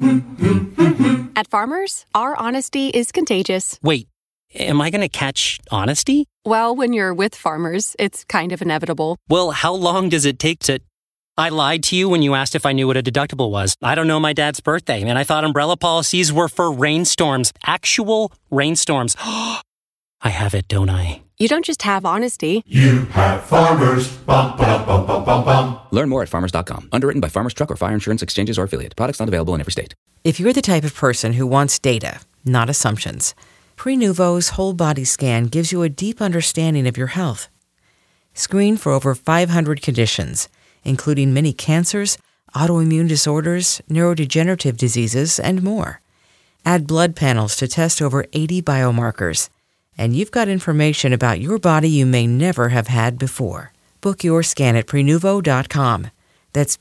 At Farmers, our honesty is contagious. Wait, am I going to catch honesty? Well, when you're with Farmers, it's kind of inevitable. Well, how long does it take to... I lied to you when you asked if I knew what a deductible was. I don't know my dad's birthday, and I thought umbrella policies were for rainstorms. Actual rainstorms. I have it, don't I? You don't just have honesty. You have Farmers. Bum, ba, bum, bum, bum, bum. Learn more at farmers.com. Underwritten by Farmers Truck or Fire Insurance Exchanges or Affiliate. Products not available in every state. If you're the type of person who wants data, not assumptions, Prenuvo's whole body scan gives you a deep understanding of your health. Screen for over 500 conditions, including many cancers, autoimmune disorders, neurodegenerative diseases, and more. Add blood panels to test over 80 biomarkers, and you've got information about your body you may never have had before. Book your scan at Prenuvo.com. That's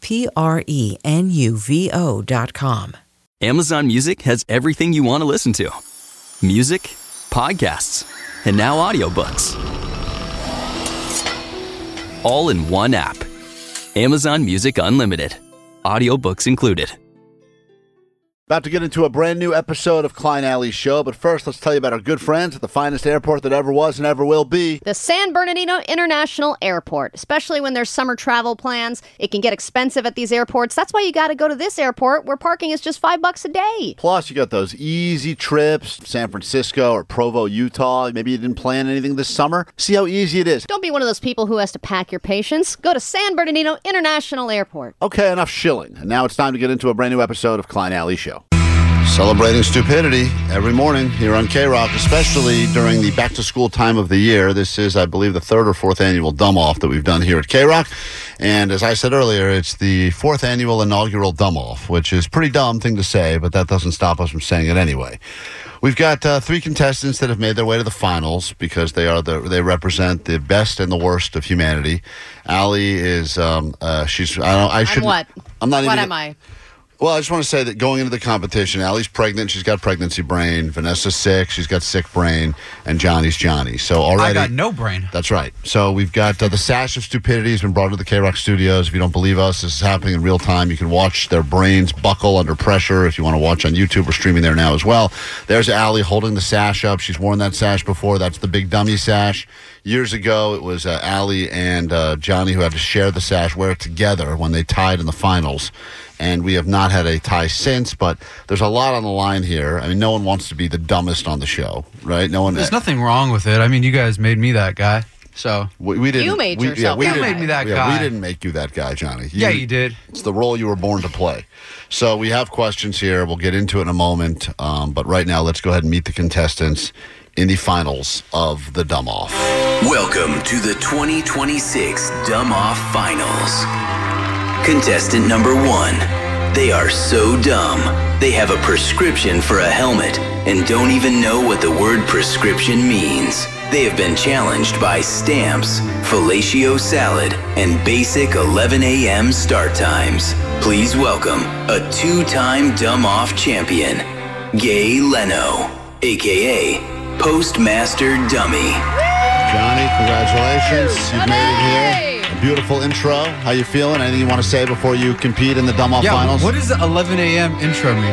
Prenuvo.com. Amazon Music has everything you want to listen to. Music, podcasts, and now audiobooks. All in one app. Amazon Music Unlimited. Audiobooks included. About to get into a brand new episode of Klein Alley's show, but first let's tell you about our good friends at the finest airport that ever was and ever will be. The San Bernardino International Airport. Especially when there's summer travel plans, it can get expensive at these airports. That's why you got to go to this airport where parking is just $5 a day. Plus, you got those easy trips, San Francisco or Provo, Utah. Maybe you didn't plan anything this summer. See how easy it is. Don't be one of those people who has to pack your patience. Go to San Bernardino International Airport. Okay, enough shilling. And now it's time to get into a brand new episode of Klein Alley Show. Celebrating stupidity every morning here on K-Rock, especially during the back-to-school time of the year. This is, I believe, the third or fourth annual Dumb-Off that we've done here at K-Rock. And as I said earlier, it's the fourth annual inaugural Dumb-Off, which is a pretty dumb thing to say, but that doesn't stop us from saying it anyway. We've got three contestants that have made their way to the finals because they represent the best and the worst of humanity. Allie is I'm what? I'm not what even. am I? Well, I just want to say that going into the competition, Allie's pregnant. She's got pregnancy brain. Vanessa's sick. She's got sick brain. And Johnny's Johnny. So already, I got no brain. That's right. So we've got the Sash of Stupidity has been brought to the K-Rock studios. If you don't believe us, this is happening in real time. You can watch their brains buckle under pressure if you want to watch on YouTube. We're streaming there now as well. There's Allie holding the sash up. She's worn that sash before. That's the big dummy sash. Years ago, it was Allie and Johnny who had to share the sash, wear it together when they tied in the finals. And we have not had a tie since, but there's a lot on the line here. I mean, no one wants to be the dumbest on the show, right? No one. There's nothing wrong with it. I mean, you guys made me that guy, so we didn't. You made yourself. You made me that guy. We didn't make you that guy, Johnny. You did. It's the role you were born to play. So we have questions here. We'll get into it in a moment. But right now, let's go ahead and meet the contestants in the finals of the Dumb Off. Welcome to the 2026 Dumb Off Finals. Contestant number 1. They are so dumb, they have a prescription for a helmet and don't even know what the word prescription means. They have been challenged by stamps, fellatio salad, and basic 11 a.m. start times. Please welcome a 2-time Dumb Off champion, Gay Leno, a.k.a. Postmaster Dummy. Johnny, congratulations. You've made it here. A beautiful intro. How you feeling? Anything you want to say before you compete in the Dumb Off finals? What does the 11 a.m. intro mean?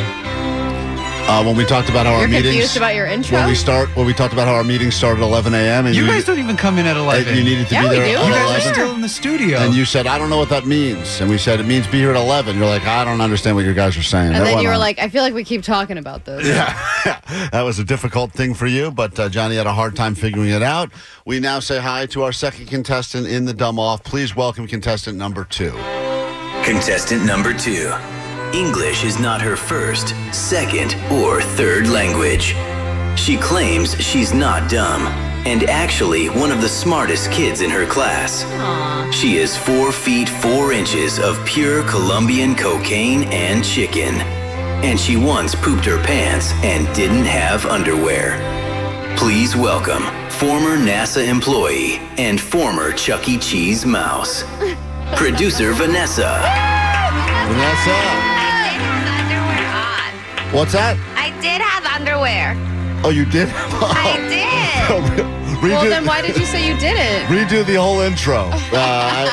When we talked about how our meetings... You're confused about your intro? When we talked about how our meetings start at 11 a.m. and you guys don't even come in at 11. You needed to be there at 11. You guys are still in the studio. And you said, I don't know what that means. And we said, it means be here at 11. You're like, I don't understand what you guys are saying. And then you were like, I feel like we keep talking about this. Yeah. That was a difficult thing for you, but Johnny had a hard time figuring it out. We now say hi to our second contestant in the Dumb Off. Please welcome contestant number 2. Contestant number 2. English is not her first, second, or third language. She claims she's not dumb, and actually one of the smartest kids in her class. Aww. She is 4 feet 4 inches of pure Colombian cocaine and chicken. And she once pooped her pants and didn't have underwear. Please welcome former NASA employee and former Chuck E. Cheese mouse, producer Vanessa. Vanessa. What's that? I did have underwear. Oh, you did? I did. Well, then why did you say you didn't? Redo the whole intro.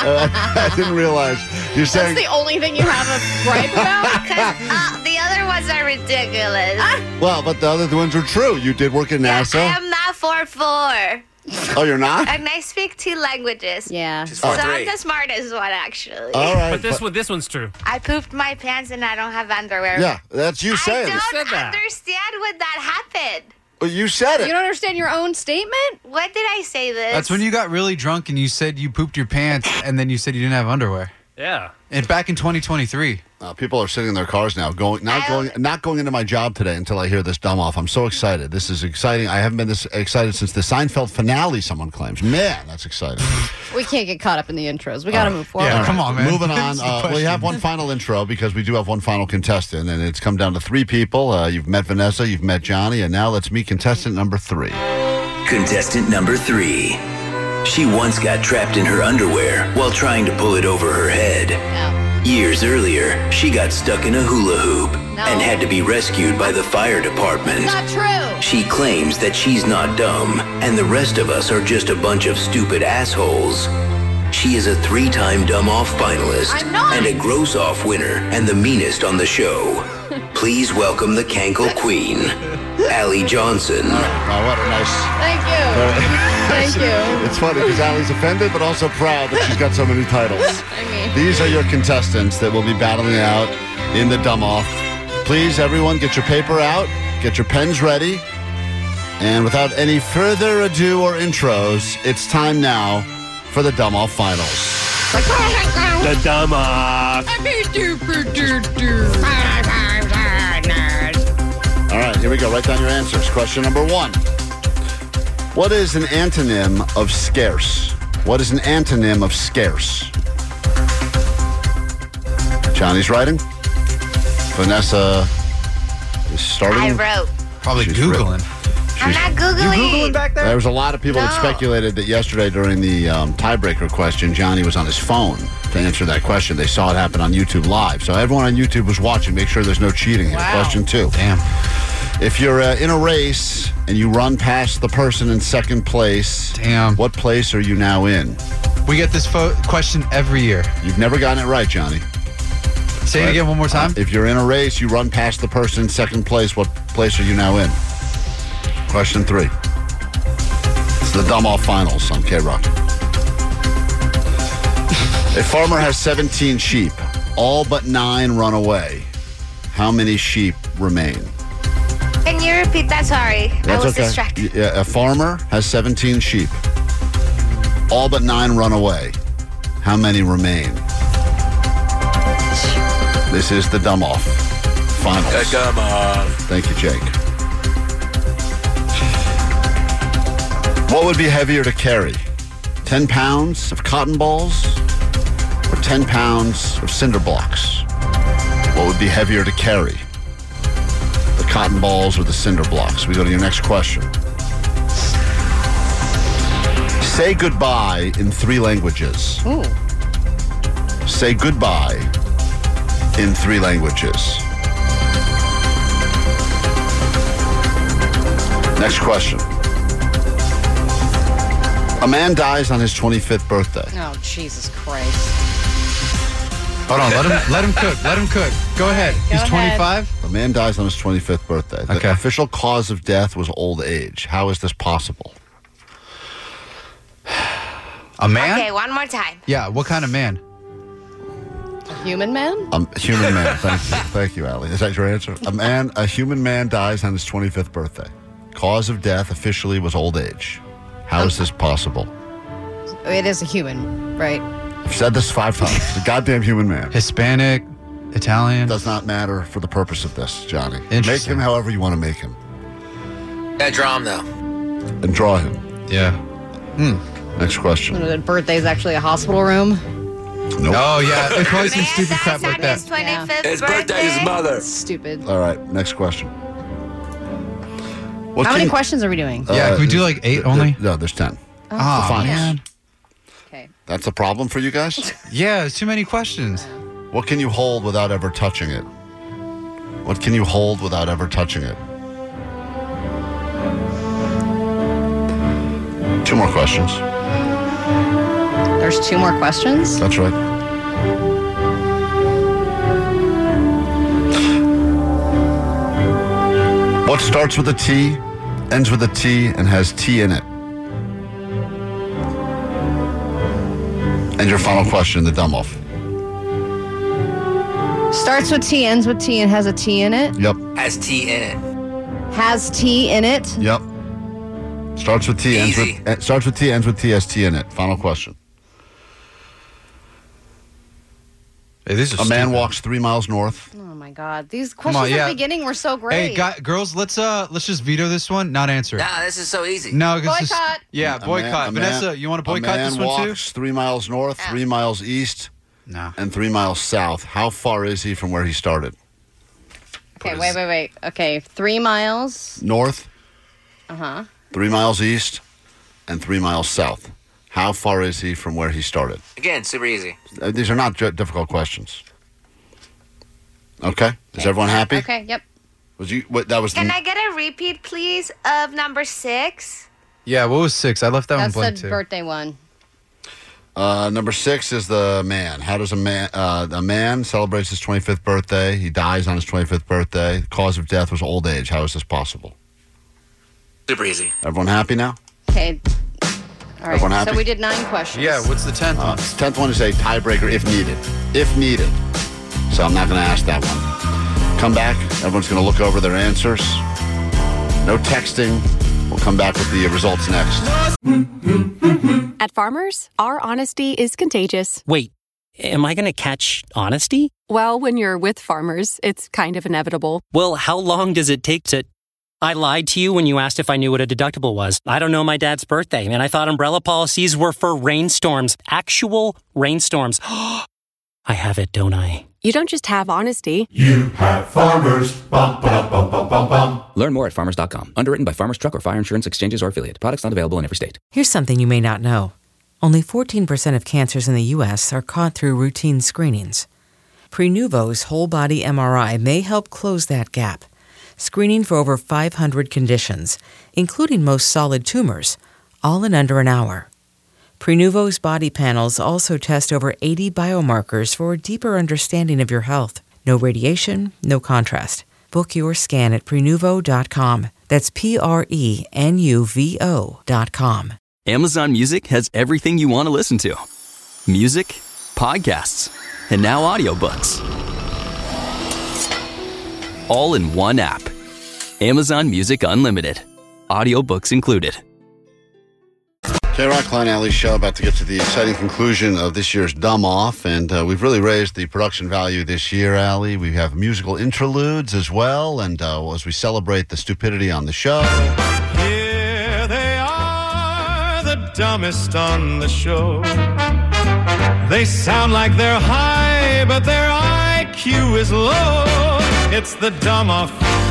I didn't realize. You're saying... That's the only thing you have a gripe about? Because the other was ridiculous. Well, but the other ones are true. You did work at NASA. I am not 4'4". Oh, you're not? And I speak 2 languages. Yeah. So I'm the smartest one, actually. All right. But this one's true. I pooped my pants and I don't have underwear. Yeah, that's you saying. I don't understand when that happened. Well, you said it. You don't understand your own statement? When did I say this? That's when you got really drunk and you said you pooped your pants and then you said you didn't have underwear. Yeah. And back in 2023. People are sitting in their cars now, not going into my job today until I hear this dumb off. I'm so excited. This is exciting. I haven't been this excited since the Seinfeld finale, someone claims. Man, that's exciting. We can't get caught up in the intros. We got to move forward. Yeah, come on, man. Moving on. We have one final intro because we do have one final contestant, and it's come down to 3 people. You've met Vanessa, you've met Johnny, and now let's meet contestant number 3. Contestant number 3. She once got trapped in her underwear while trying to pull it over her head. Years earlier, she got stuck in a hula hoop and had to be rescued by the fire department. Not true. She claims that she's not dumb, and the rest of us are just a bunch of stupid assholes. She is a 3-time Dumb Off finalist and a Gross Off winner and the meanest on the show. Please welcome the Cankle Queen, Allie Johnson. Oh, what a nice... Thank you. Thank you. It's funny because Allie's offended but also proud that she's got so many titles. These are your contestants that will be battling out in the Dumb Off. Please, everyone, get your paper out, get your pens ready, and without any further ado or intros, it's time now for the Dumb Off Finals. The Dumb Off. All right, here we go. Write down your answers. Question number 1. What is an antonym of scarce? What is an antonym of scarce? Johnny's writing. Vanessa is starting. I wrote. Probably She's Googling. I'm not Googling. You Googling back there? There was a lot of people that speculated that yesterday during the tiebreaker question, Johnny was on his phone to answer that question. They saw it happen on YouTube Live. So everyone on YouTube was watching. Make sure there's no cheating here. Wow. Question 2. Damn. If you're in a race and you run past the person in second place, Damn. What place are you now in? We get this question every year. You've never gotten it right, Johnny. Say it again one more time. If you're in a race, you run past the person in second place, what place are you now in? Question 3. It's the Dumb Off Finals on K-Rock. A farmer has 17 sheep. All but 9 run away. How many sheep remain? Can you repeat that? Sorry. I was distracted. Yeah, a farmer has 17 sheep. All but 9 run away. How many remain? This is the Dumb Off Finals. The Dumb Off. Thank you, Jake. What would be heavier to carry? 10 pounds of cotton balls or 10 pounds of cinder blocks? What would be heavier to carry? The cotton balls or the cinder blocks? We go to your next question. Say goodbye in 3 languages. Ooh. Say goodbye in 3 languages. Next question. A man dies on his 25th birthday. Oh, Jesus Christ. Hold on, let him cook. Let him cook. Go ahead. He's 25? A man dies on his 25th birthday. The official cause of death was old age. How is this possible? A man? Okay, one more time. Yeah, what kind of man? A human man? A human man. Thank you. Thank you, Allie. Is that your answer? A human man dies on his 25th birthday. Cause of death officially was old age. How is this possible? It is a human, right? I've said this 5 times. The goddamn human man. Hispanic, Italian. Does not matter for the purpose of this, Johnny. Make Interesting. him however you want to make him. Yeah, draw him, though. And draw him. Yeah. Next question. The birthday is actually a hospital room. Nope. Oh, yeah. It's probably some stupid crap like that. His 25th His birthday is mother. Stupid. All right, next question. How many questions are we doing? Yeah, can we do like 8 only? No, there's 10. Oh, The finals. man. Okay. That's a problem for you guys? Yeah, it's too many questions. What can you hold without ever touching it? What can you hold without ever touching it? 2 more questions. There's 2 more questions? That's right. What starts with a T, ends with a T, and has T in it? And your final question, the dumb off. Starts with T, ends with T, and has a T in it? Yep. Has T in it. Has T in it? Yep. Starts with T, ends with T, has T in it. Final question. Hey, this is a man stupid. walks 3 miles north. Oh my God! These questions at the beginning were so great. Hey, girls, let's just veto this one. Not answer. Nah, this is so easy. No, boycott. Boycott. Vanessa, you want to boycott this one too? A man walks 3 miles north, 3 miles east, and 3 miles south. How far is he from where he started? Okay, wait. Okay, 3 miles north. 3 miles east, and 3 miles south. How far is he from where he started? Again, super easy. These are not difficult questions. Okay? Is everyone happy? Okay, yep. Can I get a repeat, please, of number 6? Yeah, what was 6? I left that one That's blank the too. birthday one. Number 6 is the man. How does a man celebrates his 25th birthday? He dies on his 25th birthday. The cause of death was old age. How is this possible? Super easy. Everyone happy now? Okay. All right, Everyone happy? so we did 9 questions. Yeah, what's the 10th one? 10th one is a tiebreaker if needed. If needed. So I'm not going to ask that one. Come back. Everyone's going to look over their answers. No texting. We'll come back with the results next. At Farmers, our honesty is contagious. Wait, am I going to catch honesty? Well, when you're with Farmers, it's kind of inevitable. Well, how long does it take to... I lied to you when you asked if I knew what a deductible was. I don't know my dad's birthday, and I thought umbrella policies were for rainstorms. Actual rainstorms. I have it, don't I? You don't just have honesty. You have Farmers. Bum, ba, bum, bum, bum, bum. Learn more at farmers.com. Underwritten by Farmers Truck or Fire Insurance Exchanges or Affiliate. Products not available in every state. Here's something you may not know. Only 14% of cancers in the U.S. are caught through routine screenings. Prenuvo's whole-body MRI may help close that gap, screening for over 500 conditions, including most solid tumors, all in under an hour. Prenuvo's body panels also test over 80 biomarkers for a deeper understanding of your health. No radiation, no contrast. Book your scan at Prenuvo.com. That's Prenuvo.com. Amazon Music has everything you want to listen to. Music, podcasts, and now audiobooks. All in one app. Amazon Music Unlimited. Audiobooks included. K-Rock, Klein Alley Show, about to get to the exciting conclusion of this year's Dumb Off, and we've really raised the production value this year, Alley. We have musical interludes as well, and as we celebrate the stupidity on the show. Here they are, the dumbest on the show. They sound like they're high, but their IQ is low. It's the Dumb Off.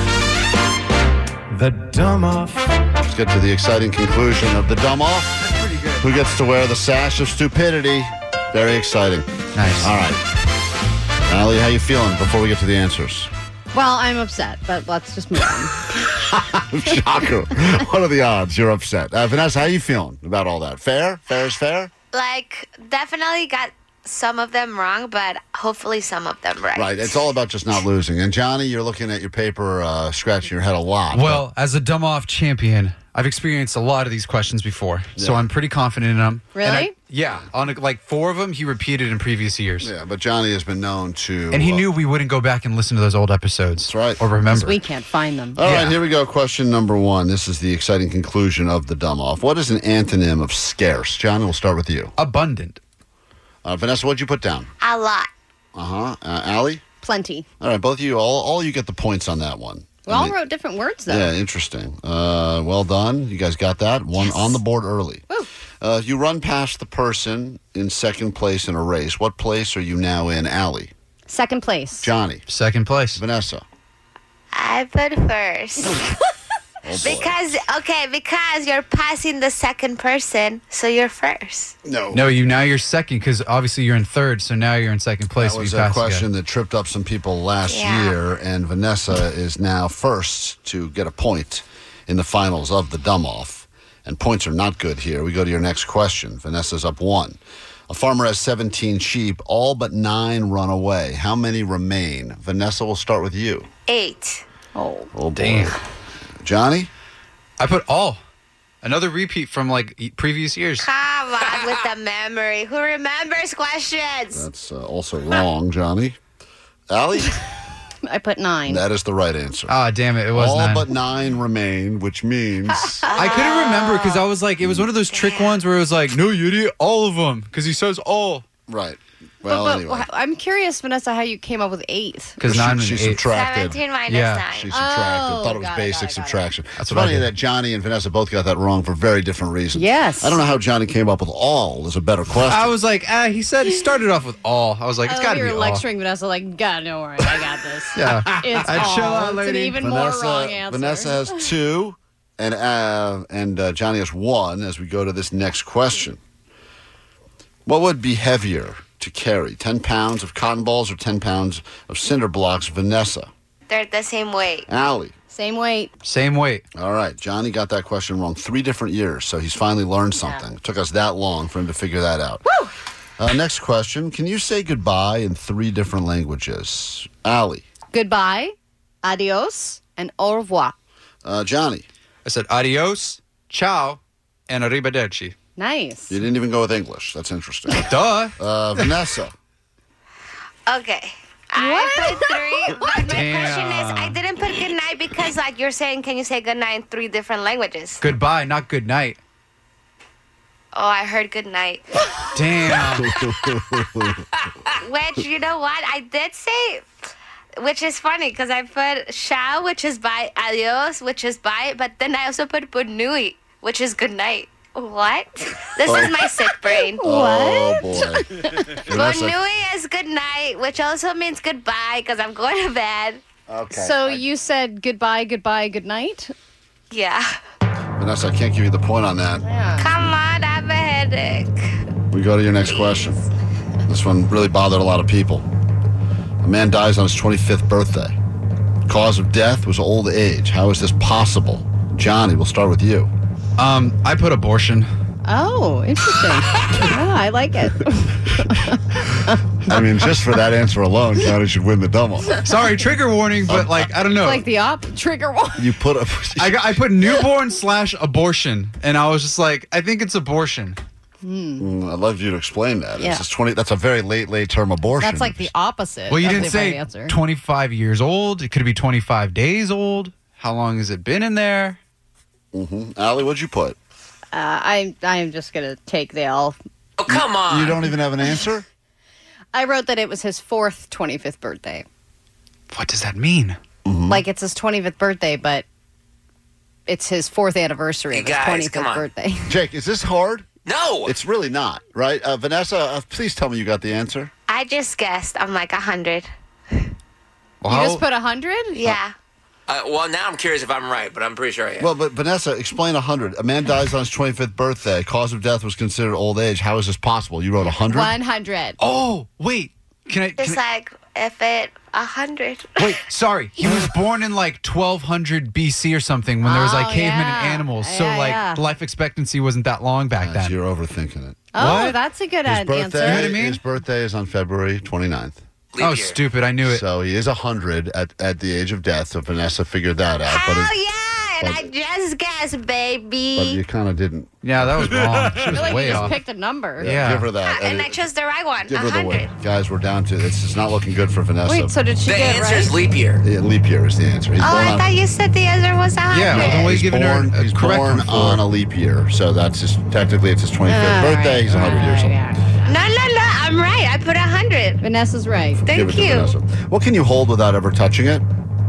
The Dumb Off. Let's get to the exciting conclusion of the Dumb Off. That's pretty good. Who gets to wear the sash of stupidity? Very exciting. Nice. All right. Allie, how you feeling before we get to the answers? Well, I'm upset, but let's just move on. Shocker. What are the odds? You're upset. Vanessa, how you feeling about all that? Fair? Fair is fair? Like, definitely got some of them wrong, but hopefully some of them right. Right. It's all about just not losing. And Johnny, you're looking at your paper, scratching your head a lot. Well, as a dumb off champion, I've experienced a lot of these questions before, so I'm pretty confident in them. Really? On like 4 of them, he repeated in previous years. Yeah, but Johnny has been known to... And he knew we wouldn't go back and listen to those old episodes. That's right. Or remember. We can't find them. All right, here we go. Question number 1. This is the exciting conclusion of the Dumb Off. What is an antonym of scarce? Johnny, we'll start with you. Abundant. Vanessa, what'd you put down? A lot. Allie? Plenty. All right, both of you, all you get the points on that one. We all wrote different words, though. Yeah, interesting. Well done. You guys got that. One on the board early. You run past the person in second place in a race. What place are you now in, Allie? Second place. Johnny? Second place. Vanessa? I put first. Because you're passing the second person, so you're first. No, now you're second because obviously you're in third, so now you're in second place. That was a question that tripped up some people last year, and Vanessa is now first to get a point in the finals of the Dumb Off. And points are not good here. We go to your next question. Vanessa's up 1. A farmer has 17 sheep. All but 9 run away. How many remain? Vanessa, we'll start with you. 8. Oh boy. Damn. Johnny? I put all. Another repeat from previous years. Come on with the memory. Who remembers questions? That's also wrong, Johnny. Allie? I put 9. That is the right answer. Ah, damn it. It was all 9. But 9 remain, which means... I couldn't remember because I was like, it was one of those trick ones where it was like, no, you idiot, all of them. Because he says all. Right. Well, but anyway. I'm curious, Vanessa, how you came up with 8. Because 9 she and 8. subtracted. 17 minus 9. She subtracted. Thought it was basic subtraction. That's It's what I funny did. that Johnny and Vanessa both got that wrong for very different reasons. Yes. I don't know how Johnny came up with all as a better question. I was like, he started off with all. I was like, it's got to be You're all. lecturing Vanessa like, God, don't worry, I got this. Yeah. It's I'd all. chill out, It's lady. an even more wrong answer. Vanessa has 2, and Johnny has 1 as we go to this next question. What would be heavier to carry, 10 pounds of cotton balls or 10 pounds of cinder blocks, Vanessa? They're the same weight. Allie? Same weight. Same weight. All right. Johnny got that question wrong 3 different years, so he's finally learned something. It took us that long for him to figure that out. Woo! Next question. Can you say goodbye in 3 different languages? Allie? Goodbye, adios, and au revoir. Johnny? I said adios, ciao, and arrivederci. Nice. You didn't even go with English. That's interesting. Duh. Vanessa? Okay. I put 3, but my Damn. question is, I didn't put good night because, like, you're saying, can you say good night in 3 different languages? Goodbye, not good night. Oh, I heard good night. Damn. Which, you know what? I did say, which is funny because I put ciao, which is bye, adios, which is bye, but then I also put bonne nuit, which is good night. What? This is my sick brain. Oh, boy. Bonne nuit is good night, which also means goodbye because I'm going to bed. Okay. So you said goodbye, goodbye, good night? Yeah. Vanessa, I can't give you the point on that. Come on, I have a headache. We go to your next question. This one really bothered a lot of people. A man dies on his 25th birthday. Cause of death was old age. How is this possible? Johnny, we'll start with you. I put abortion. Oh, interesting. Yeah, I like it. I mean, just for that answer alone, Johnny should win the dumb-off. Sorry, trigger warning, but I don't know. Like the trigger one. You put a... I put newborn / abortion, and I was just like, I think it's abortion. I'd love you to explain that. Yeah. It's 20. That's a very late term abortion. That's like the opposite. Well, you of didn't the say right answer. 25 years old. It could be 25 days old. How long has it been in there? Allie, what'd you put? I'm just going to take the L. Oh, come on. You don't even have an answer? I wrote that it was his 4th 25th birthday. What does that mean? Like it's his 25th birthday, but it's his 4th anniversary of his guys, come 25th on. birthday. Jake, is this hard? No. It's really not, right? Vanessa, please tell me you got the answer. I just guessed. I'm like 100. Well, You just put 100? Yeah. Well, now I'm curious if I'm right, but I'm pretty sure I am. Well, but Vanessa, explain 100. A man dies on his 25th birthday. Cause of death was considered old age. How is this possible? You wrote 100? 100. Oh, wait. It's like, if it 100. Wait, sorry. He was born in like 1200 BC or something when there was like cavemen and animals. So Yeah. life expectancy wasn't that long back then. You're overthinking it. Oh, What? that's a good His answer. birthday, You know what I mean? His birthday is on February 29th. Oh, stupid. I knew it. So he is 100 at the age of death. So Vanessa figured that out. Hell but yeah, and I just guessed, baby. But you kind of didn't. Yeah, that was wrong. She I was feel like way you just off. picked a number. Yeah. Give her that. and I chose the right one, Give her the 100. win. Guys, we're down to this. It's not looking good for Vanessa. Wait, so did she The get it answer right? is leap year. Yeah, leap year is the answer. He's Oh, born I on, thought you said the answer was 100. Yeah, well, then we he's giving born, her a he's correct born one for on a leap year. So that's just technically it's his 25th birthday. He's 100 years old. No, I'm right. I put 100. Vanessa's right. Give it Thank to you. Vanessa. What can you hold without ever touching it?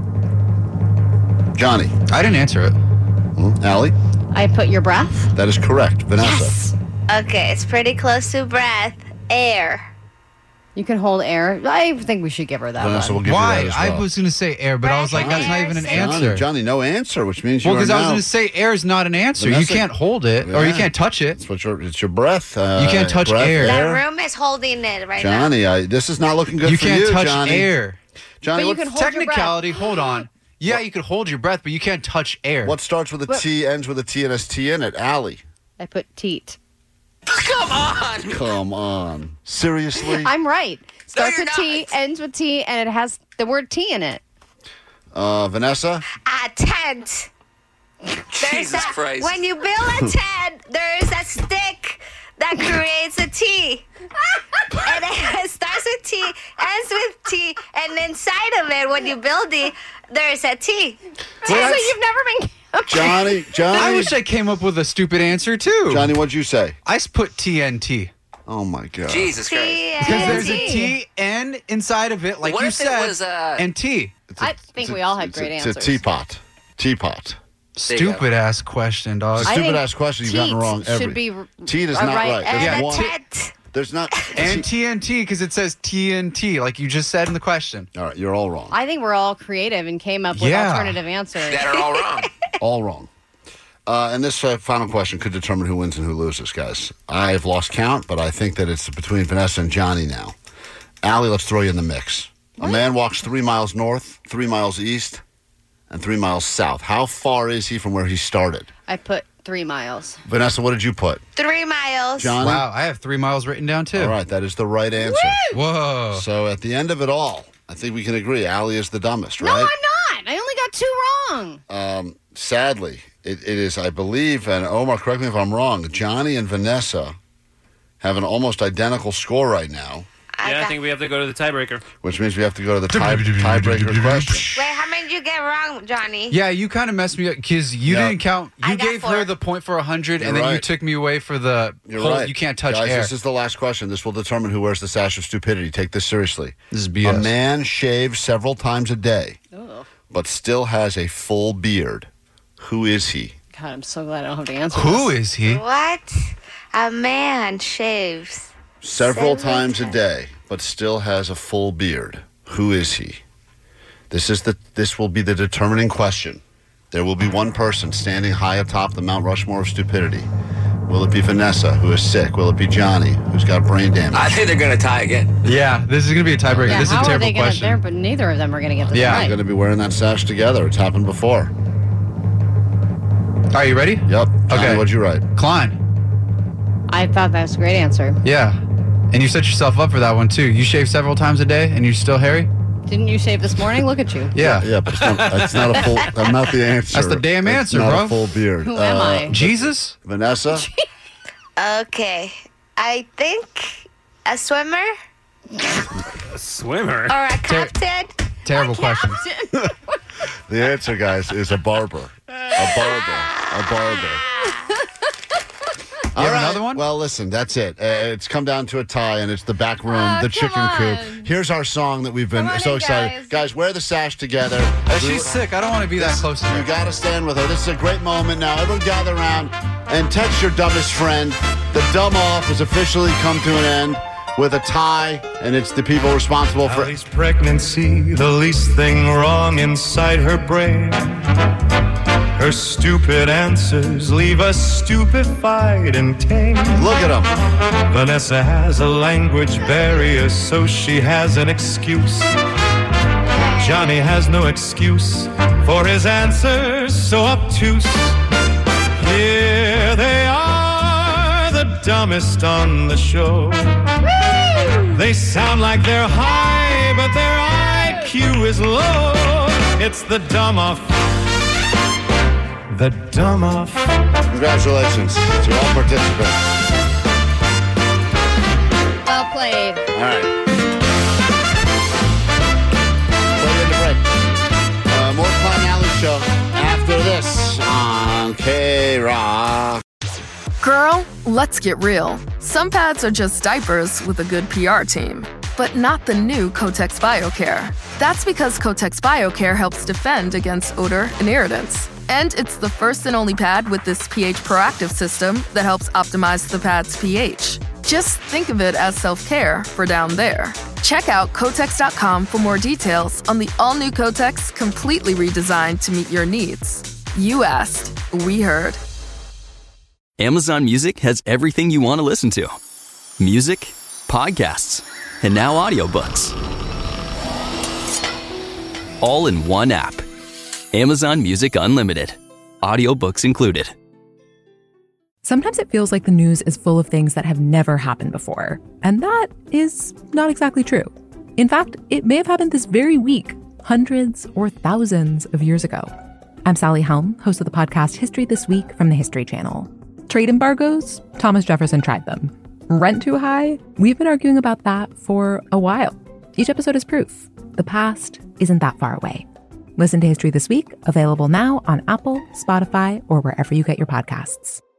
Johnny. I didn't answer it. Allie? I put your breath. That is correct. Vanessa. Okay, it's pretty close to breath. Air. You can hold air. I think we should give her that Vanessa will one. give Why? you that as well. I was going to say air, but I was like, that's not even an answer. Johnny, no answer, which means you Well, because I was now... going to say air is not an answer. Vanessa- You can't hold it, or you Yeah. can't touch it. It's your breath. You can't touch breath, air. The room is holding it right now. Johnny, this is not looking good You for can't you, touch Johnny. air. Johnny, But you what, can hold your breath. Technicality, hold on. Yeah, you could hold your breath, but you can't touch air. what starts with a T, ends with a T, and has T in it? Allie. I put teat. Come on. Come on. Seriously? I'm right. Starts you're with T, ends with T, and it has the word T in it. Vanessa? A tent. Jesus Christ. When you build a tent, there is a stick that creates a T. And it starts with T, ends with T, and inside of it, when you build it, there's a T. So you've never been... Johnny. I wish I came up with a stupid answer, too. Johnny, what'd you say? I put TNT. Oh, my God. Jesus Christ. Because there's a T N inside of it, like What you if it said, was, and T. I think we all had great answers. It's a teapot. Teapot. Stupid ass question, dog. It's a stupid ass question. You've gotten wrong every. Should be Teat is not right. There's Yeah, one. There's not. And TNT, because it says TNT, like you just said in the question. All right, you're all wrong. I think we're all creative and came up with alternative answers. That are all wrong. All wrong. And this final question could determine who wins and who loses, guys. I've lost count, but I think that it's between Vanessa and Johnny now. Allie, let's throw you in the mix. A man walks 3 miles north, 3 miles east, and 3 miles south. How far is he from where he started? I put 3 miles. Vanessa, what did you put? 3 miles. Johnny? Wow, I have 3 miles written down, too. All right, that is the right answer. Woo! Whoa. So at the end of it all, I think we can agree Allie is the dumbest, right? No, I'm not. I only got 2 wrong. Sadly, it is, I believe, and Omar, correct me if I'm wrong, Johnny and Vanessa have an almost identical score right now. Yeah, I think we have to go to the tiebreaker. Which means we have to go to the tiebreaker question. Wait, how many did you get wrong, Johnny? Yeah, you kind of messed me up because you didn't count. You gave her the point for 100, and then you took me away for the whole, you can't touch Guys, air. this is the last question. This will determine who wears the sash of stupidity. Take this seriously. This is BS. A man shaves several times a day, but still has a full beard. Who is he? God, I'm so glad I don't have to answer Who this. is he? What? A man shaves Several times a day, but still has a full beard. Who is he? This will be the determining question. There will be one person standing high atop the Mount Rushmore of stupidity. Will it be Vanessa, who is sick? Will it be Johnny, who's got brain damage? I think they're going to tie again. Yeah, this is going to be a tiebreaker. Yeah, this is a how are terrible they going question. to? But neither of them are going to get this They're right. going to be wearing that sash together. It's happened before. Are you ready? Yep. Johnny, Okay. what'd you write? Klein. I thought that was a great answer. Yeah. And you set yourself up for that one, too. You shave several times a day, and you're still hairy? Didn't you shave this morning? Look at you. Yeah. Yeah, but it's not a full. I'm not the answer. That's the damn answer, not bro. a full beard. Who am I? Jesus? Vanessa? Okay. I think a swimmer A swimmer? or a captain. Terrible question. The answer, guys, is a barber. A barber. You have another one? Well, listen, that's it. It's come down to a tie, and it's the back room, the chicken coop. Here's our song that we've been so excited. Guys, wear the sash together. She's sick. I don't want to be that close to her. You got to stand with her. This is a great moment now. Everyone gather around and text your dumbest friend. The dumb off has officially come to an end with a tie, and it's the people responsible for Allie's pregnancy, the least thing wrong inside her brain. Her stupid answers leave us stupefied and tame. Look at them. Vanessa has a language barrier, so she has an excuse. Johnny has no excuse for his answers so obtuse. Here they are, the dumbest on the show. They sound like they're high, but their IQ is low. It's the dumb off. The dumb off. Congratulations to all participants. Well played. All right. Play in the break. More Klein Alley Show after this on K-Rock. Girl, let's get real. Some pads are just diapers with a good PR team. But not the new Kotex BioCare. That's because Kotex BioCare helps defend against odor and irritants. And it's the first and only pad with this pH proactive system that helps optimize the pad's pH. Just think of it as self-care for down there. Check out Kotex.com for more details on the all-new Kotex, completely redesigned to meet your needs. You asked, we heard. Amazon Music has everything you want to listen to. Music, podcasts, and now audiobooks. All in one app. Amazon Music Unlimited. Audiobooks included. Sometimes it feels like the news is full of things that have never happened before. And that is not exactly true. In fact, it may have happened this very week, hundreds or thousands of years ago. I'm Sally Helm, host of the podcast History This Week from the History Channel. Trade embargoes? Thomas Jefferson tried them. Rent too high? We've been arguing about that for a while. Each episode is proof. The past isn't that far away. Listen to History This Week, available now on Apple, Spotify, or wherever you get your podcasts.